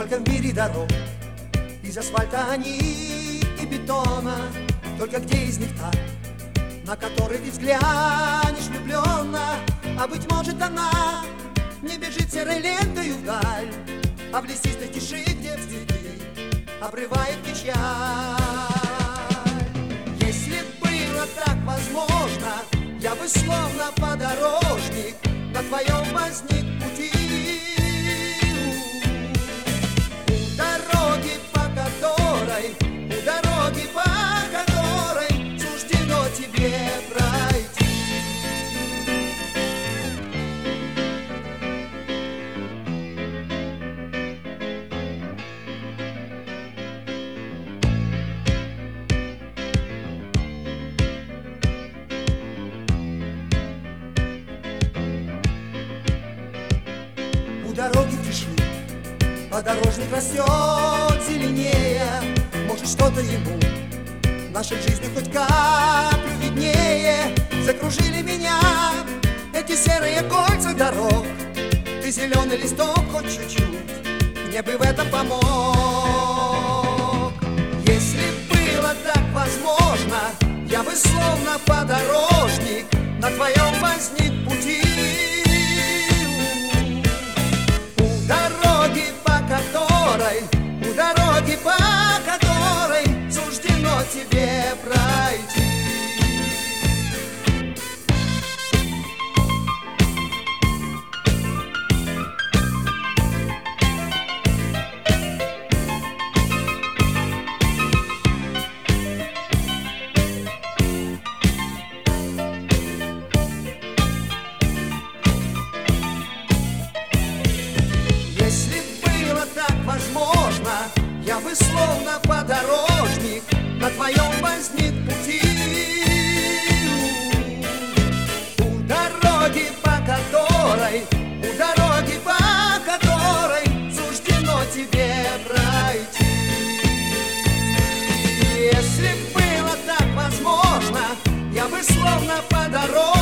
Сколько в мире дорог, из асфальта они и бетона. Только где из них та, на которой ты взглянешь влюбленно? А быть может она не бежит серой лентою вдаль, а в лесистой тиши, где впереди обрывает печаль. Если было так возможно, я бы словно подорожник на твоем возник пути. У дороги, по которой суждено тебе пройти. У дороги в тиши подорожник растет зеленее. Может, что-то ему в нашей жизни хоть каплю виднее. Закружили меня эти серые кольца дорог. Ты зеленый листок хоть чуть-чуть, мне бы в этом помог. Если было так возможно, я бы словно подорожник на твоем возник пути. У дороги, по которой, у дороги, по которой суждено тебе пройти. Если было так возможно, я бы словно подорожник на твоем возник пути. У дороги, по которой, у дороги, по которой суждено тебе пройти. Если было так возможно, я бы словно подорожник